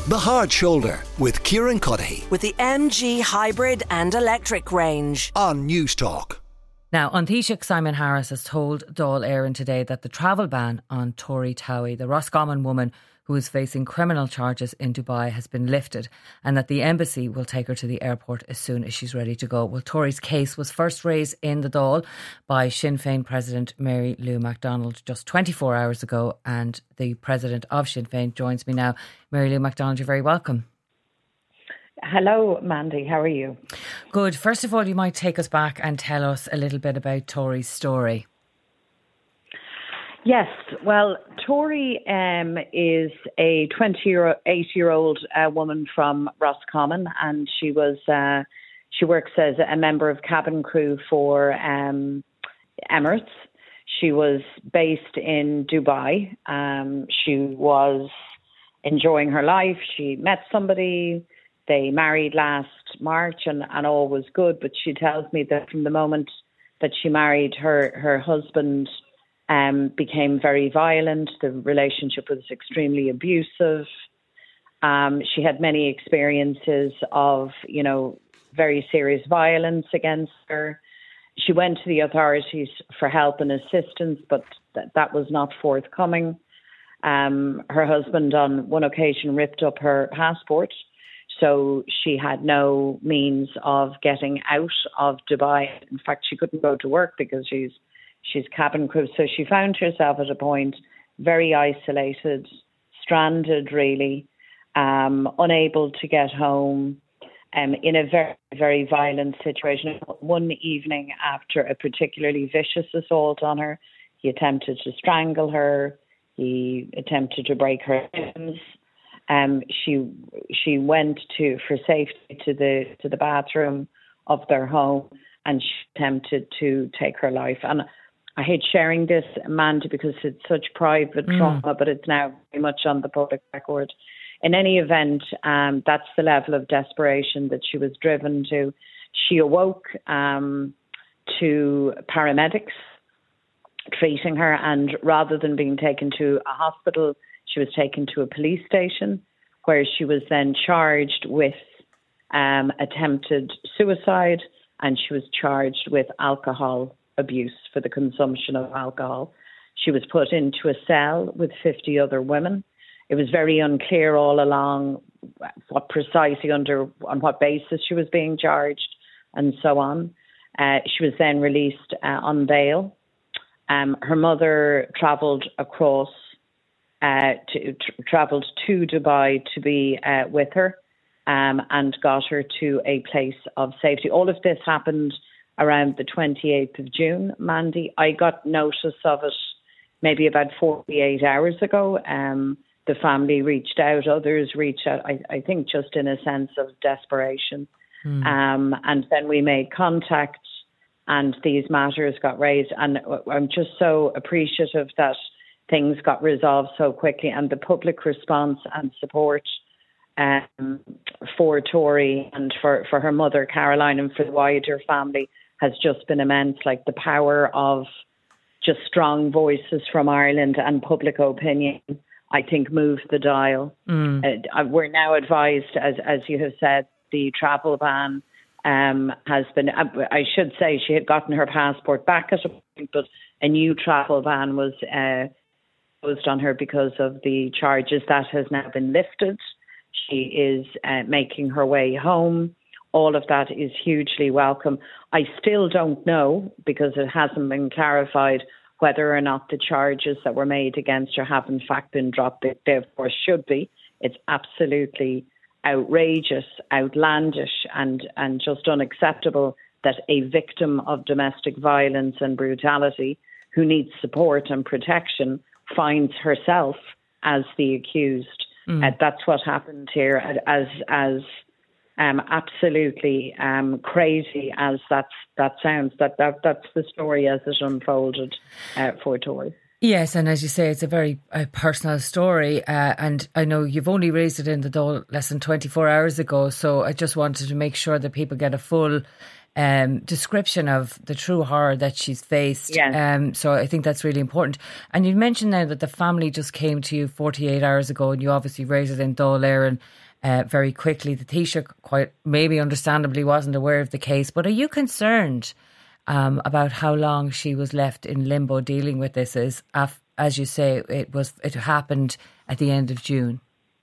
The Hard Shoulder with Kieran Cuddihy with the MG hybrid and electric range on News Talk. Now, An Taoiseach Simon Harris has told Dáil Éireann today that the travel ban on Tori Towie, the Roscommon woman who is facing criminal charges in Dubai, has been lifted, and that the embassy will take her to the airport as soon as she's ready to go. Well, Tori's case was first raised in the Dáil by Sinn Féin President Mary Lou McDonald just 24 hours ago, and the President of Sinn Féin joins me now. Mary Lou McDonald, you're very welcome. Hello, Mandy. How are you? Good. First of all, you might take us back and tell us a little bit about Tori's story. Yes. Well, Tori is a 28-year-old woman from Roscommon, and she works as a member of cabin crew for Emirates. She was based in Dubai. She was enjoying her life. She met somebody. They married last March and all was good. But she tells me that from the moment that she married, her husband became very violent. The relationship was extremely abusive. She had many experiences of, very serious violence against her. She went to the authorities for help and assistance, but that was not forthcoming. Her husband on one occasion ripped up her passport, so she had no means of getting out of Dubai. In fact, she couldn't go to work because she's cabin crew. So she found herself at a point very isolated, stranded really, unable to get home, in a very, very violent situation. One evening after a particularly vicious assault on her, he attempted to strangle her. He attempted to break her limbs. She went for safety to the bathroom of their home, and she attempted to take her life. And I hate sharing this, Amanda, because it's such private trauma, but it's now very much on the public record. In any event, that's the level of desperation that she was driven to. She awoke to paramedics treating her, and rather than being taken to a hospital, she was taken to a police station, where she was then charged with attempted suicide, and she was charged with alcohol abuse for the consumption of alcohol. She was put into a cell with 50 other women. It was very unclear all along what precisely on what basis she was being charged, and so on. She was then released on bail. Her mother travelled travelled to Dubai to be with her, and got her to a place of safety. All of this happened around the 28th of June, Mandy. I got notice of it maybe about 48 hours ago. The family reached out, others reached out, I think just in a sense of desperation. And then we made contact, and these matters got raised. And I'm just so appreciative that things got resolved so quickly, and the public response and support for Tori and for her mother, Caroline, and for the wider family has just been immense. Like, the power of just strong voices from Ireland and public opinion, I think, moved the dial. We're now advised, as you have said, the travel ban has been, I should say she had gotten her passport back at a point, but a new travel ban was imposed on her because of the charges. That has now been lifted. She is making her way home. All of that is hugely welcome. I still don't know, because it hasn't been clarified, whether or not the charges that were made against her have in fact been dropped. They of course should be. It's absolutely outrageous, outlandish, and just unacceptable that a victim of domestic violence and brutality who needs support and protection finds herself as the accused. That's what happened here. As absolutely crazy as that sounds, that's the story as it unfolded for Tori. Yes, and as you say, it's a very personal story, and I know you've only raised it in the Dáil less than 24 hours ago, so I just wanted to make sure that people get a full description of the true horror that she's faced. Yes. So I think that's really important. And you mentioned now that the family just came to you 48 hours ago, and you obviously raised it in Dáil Éireann very quickly. The Taoiseach, quite maybe understandably, wasn't aware of the case. But are you concerned about how long she was left in limbo dealing with this? As you say, it happened at the end of June.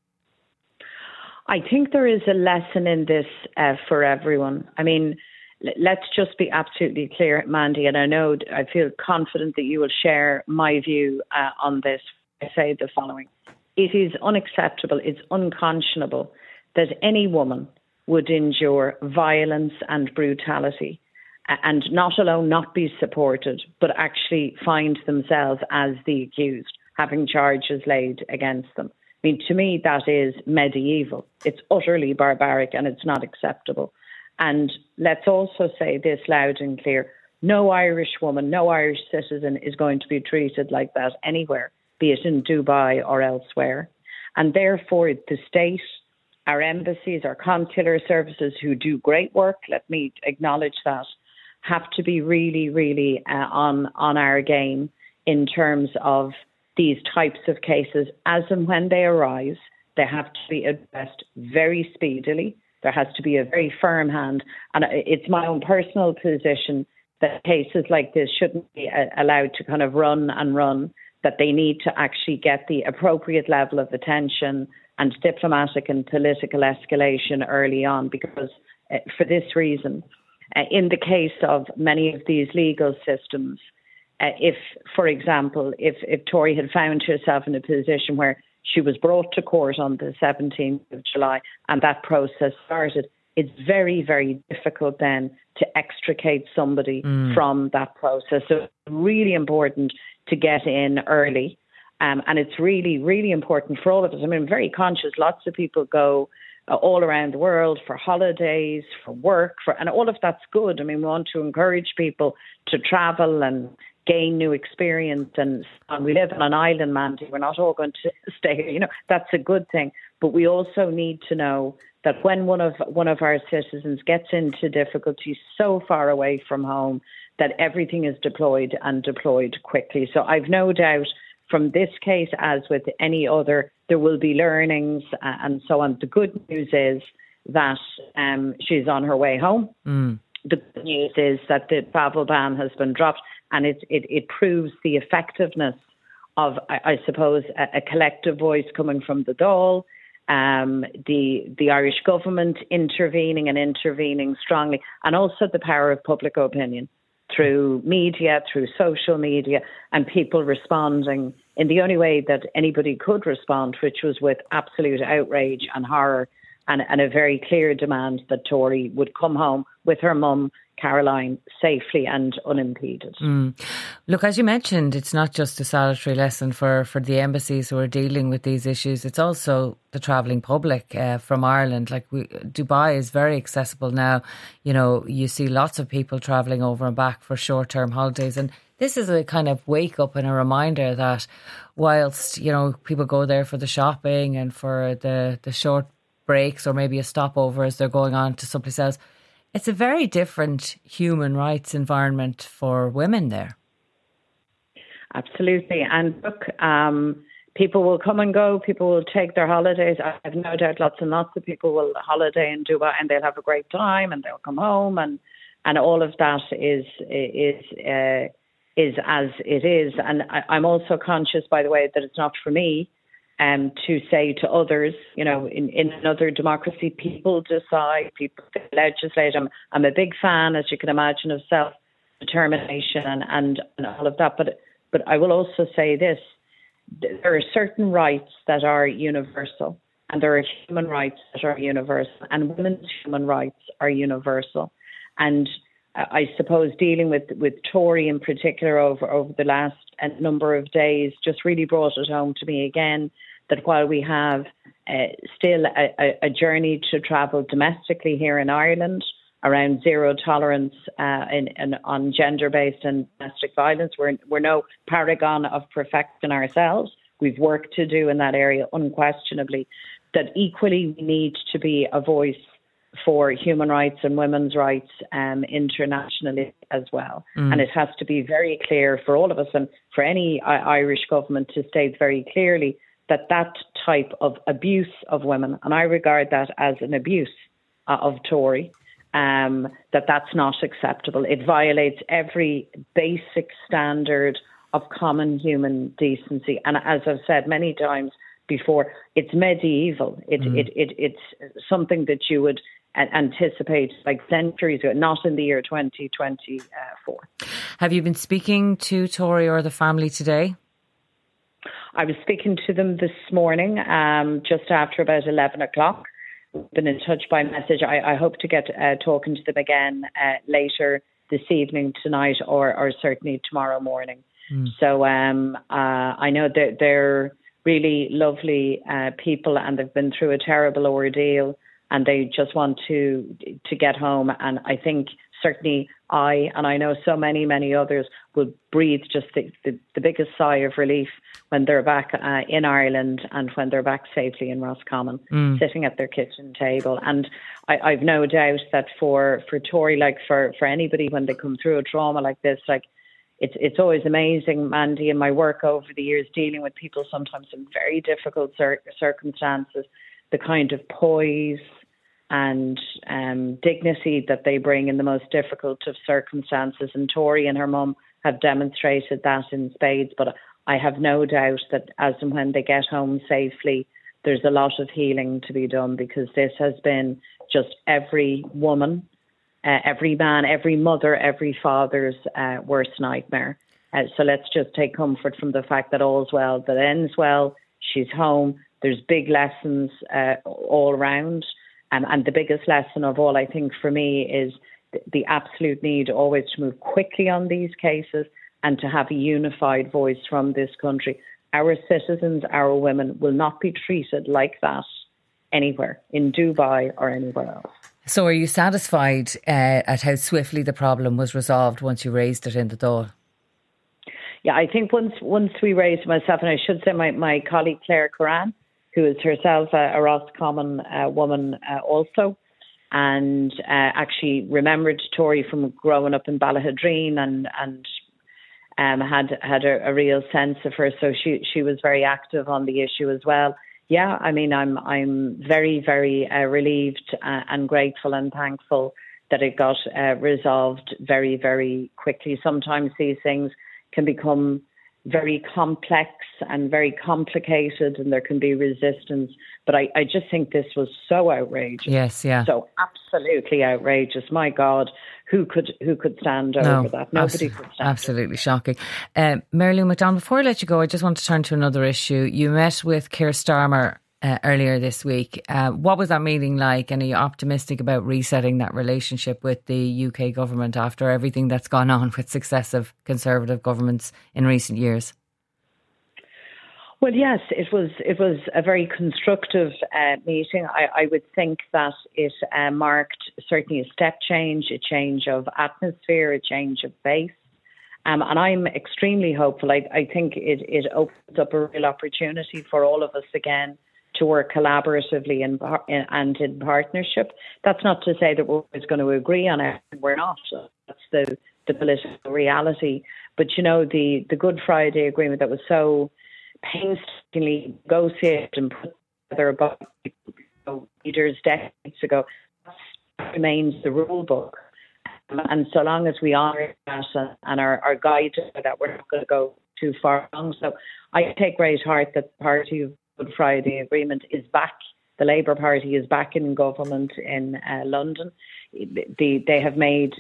I think there is a lesson in this for everyone. I mean, let's just be absolutely clear, Mandy, and I feel confident that you will share my view on this. I say the following. It is unacceptable, it's unconscionable that any woman would endure violence and brutality and not alone not be supported, but actually find themselves as the accused, having charges laid against them. I mean, to me, that is medieval. It's utterly barbaric and it's not acceptable. And let's also say this loud and clear. No Irish woman, no Irish citizen is going to be treated like that anywhere, be it in Dubai or elsewhere. And therefore, the state, our embassies, our consular services who do great work, let me acknowledge that, have to be really, really on our game in terms of these types of cases. As and when they arise, they have to be addressed very speedily. There has to be a very firm hand. And it's my own personal position that cases like this shouldn't be allowed to kind of run and run, that they need to actually get the appropriate level of attention and diplomatic and political escalation early on, because for this reason, in the case of many of these legal systems, if, for example, if Tori had found herself in a position where she was brought to court on the 17th of July and that process started, it's very, very difficult then to extricate somebody from that process. So it's really important to get in early. And it's really, really important for all of us. I mean, I'm very conscious lots of people go all around the world for holidays, for work, and all of that's good. I mean, we want to encourage people to travel and gain new experience. And we live on an island, Mandy. We're not all going to stay here. You know, that's a good thing. But we also need to know that when one of our citizens gets into difficulties so far away from home, that everything is deployed and deployed quickly. So I've no doubt from this case, as with any other, there will be learnings and so on. The good news is that she's on her way home. The good news is that the travel ban has been dropped, and it proves the effectiveness of, I suppose, a collective voice coming from the Dáil, the Irish government intervening strongly, and also the power of public opinion through media, through social media, and people responding in the only way that anybody could respond, which was with absolute outrage and horror and a very clear demand that Tori would come home with her mum, Caroline, safely and unimpeded. Look, as you mentioned, it's not just a salutary lesson for the embassies who are dealing with these issues. It's also the travelling public from Ireland. Like Dubai is very accessible now. You know, you see lots of people travelling over and back for short-term holidays. And this is a kind of wake up and a reminder that whilst, you know, people go there for the shopping and for the short breaks or maybe a stopover as they're going on to someplace else, it's a very different human rights environment for women there. Absolutely. And look, people will come and go. People will take their holidays. I have no doubt lots and lots of people will holiday in Dubai and they'll have a great time and they'll come home and all of that is as it is. And I'm also conscious, by the way, that it's not for me to say to others, you know, in another democracy, people decide, people legislate. I'm a big fan, as you can imagine, of self-determination and all of that. But I will also say this, there are certain rights that are universal and there are human rights that are universal, and women's human rights are universal. And I suppose dealing with Tori in particular over the last number of days just really brought it home to me again that while we have still a journey to travel domestically here in Ireland around zero tolerance on gender-based and domestic violence, we're no paragon of perfection ourselves. We've work to do in that area, unquestionably. That equally we need to be a voice for human rights and women's rights internationally as well. And it has to be very clear for all of us and for any Irish government to state very clearly that type of abuse of women, and I regard that as an abuse of Tory, that's not acceptable. It violates every basic standard of common human decency. And as I've said many times before, it's medieval. It's something that you would anticipate like centuries ago, not in the year 2024. Have you been speaking to Tory or the family today? I was speaking to them this morning, just after about 11 o'clock. We've been in touch by message. I hope to get talking to them again later this evening, tonight, or certainly tomorrow morning. So I know that they're really lovely people, and they've been through a terrible ordeal, and they just want to get home. And I think certainly I know so many others will breathe just the biggest sigh of relief when they're back in Ireland and when they're back safely in Roscommon, sitting at their kitchen table. And I've no doubt that for Tory, like for anybody when they come through a trauma like this, like it's always amazing, Mandy, in my work over the years dealing with people sometimes in very difficult circumstances, the kind of poise and dignity that they bring in the most difficult of circumstances. And Tori and her mum have demonstrated that in spades. But I have no doubt that as and when they get home safely, there's a lot of healing to be done, because this has been just every woman, every man, every mother, every father's worst nightmare. So let's just take comfort from the fact that all's well that ends well. She's home. There's big lessons all around. And the biggest lesson of all, I think, for me is the absolute need always to move quickly on these cases and to have a unified voice from this country. Our citizens, our women, will not be treated like that anywhere, in Dubai or anywhere else. So are you satisfied at how swiftly the problem was resolved once you raised it in the Dáil? Yeah, I think once we raised myself, and I should say my colleague Claire Curran, who is herself a Roscommon woman also, and actually remembered Tori from growing up in Ballahadreen and had a real sense of her. So she was very active on the issue as well. Yeah, I mean, I'm very, very relieved and grateful and thankful that it got resolved very, very quickly. Sometimes these things can become very complex and very complicated, and there can be resistance. But I just think this was so outrageous. Yes, yeah. So absolutely outrageous. My God, who could stand over that? Nobody could stand. Absolutely shocking. Mary Lou McDonald, before I let you go, I just want to turn to another issue. You met with Keir Starmer earlier this week. What was that meeting like, and are you optimistic about resetting that relationship with the UK government after everything that's gone on with successive Conservative governments in recent years? Well, yes, it was a very constructive meeting. I would think that it marked certainly a step change, a change of atmosphere, a change of base. And I'm extremely hopeful. I think it opens up a real opportunity for all of us again to work collaboratively and in partnership. That's not to say that we're always going to agree on it. We're not. That's the political reality. But, you know, the Good Friday Agreement that was so painstakingly negotiated and put together by leaders decades ago, that remains the rule book. And so long as we honour that and are guided by that, we're not going to go too far wrong. So I take great heart that the party of Good Friday Agreement is back. The Labour Party is back in government in London. They have made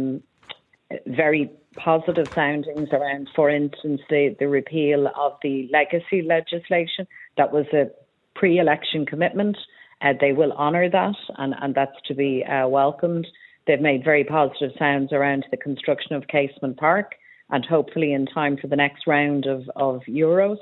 very positive soundings around, for instance, the repeal of the legacy legislation. That was a pre-election commitment. They will honour that, and that's to be welcomed. They've made very positive sounds around the construction of Casement Park, and hopefully in time for the next round of Euros.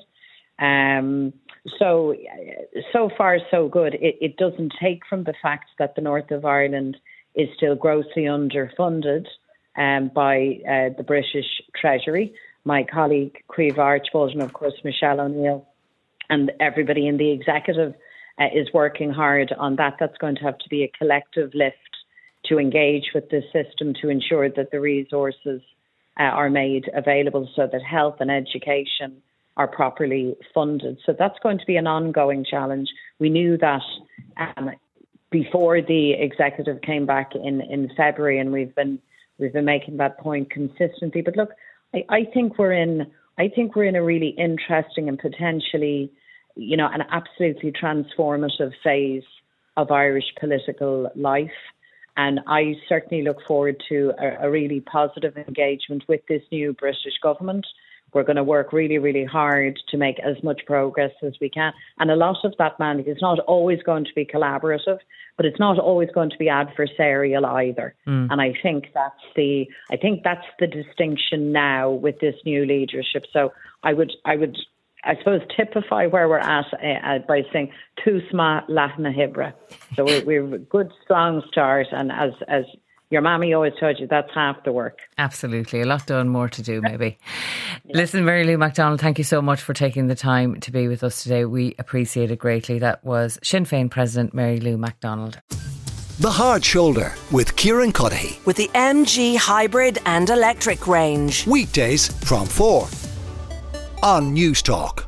So far, so good. It doesn't take from the fact that the north of Ireland is still grossly underfunded by the British Treasury. My colleague, Caoimhe Archibald, and of course Michelle O'Neill, and everybody in the executive is working hard on that. That's going to have to be a collective lift to engage with the system to ensure that the resources are made available so that health and education are properly funded. So that's going to be an ongoing challenge. We knew that before the executive came back in February, and we've been making that point consistently. But look, I think we're in a really interesting and potentially, an absolutely transformative phase of Irish political life. And I certainly look forward to a really positive engagement with this new British government. We're going to work really, really hard to make as much progress as we can. And a lot of that mandate is not always going to be collaborative, but it's not always going to be adversarial either. And I think that's the distinction now with this new leadership. So I would, I suppose, typify where we're at by saying Tusma Latna Hibra. So we're a good, strong start. And as your mammy always told you, that's half the work. Absolutely. A lot done, more to do maybe. Yeah. Listen, Mary Lou McDonald, thank you so much for taking the time to be with us today. We appreciate it greatly. That was Sinn Féin President Mary Lou McDonald. The Hard Shoulder with Kieran Cuddihy. With the MG hybrid and electric range. Weekdays from 4 on News Talk.